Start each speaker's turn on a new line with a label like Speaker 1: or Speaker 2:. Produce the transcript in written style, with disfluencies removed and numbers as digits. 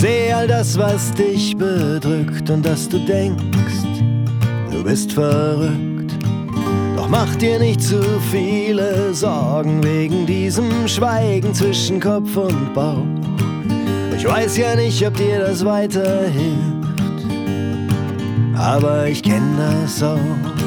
Speaker 1: seh all das, was dich bedrückt und dass du denkst, du bist verrückt. Doch mach dir nicht zu viele Sorgen wegen diesem Schweigen zwischen Kopf und Bauch. Ich weiß ja nicht, ob dir das weiterhilft, aber ich kenn das auch.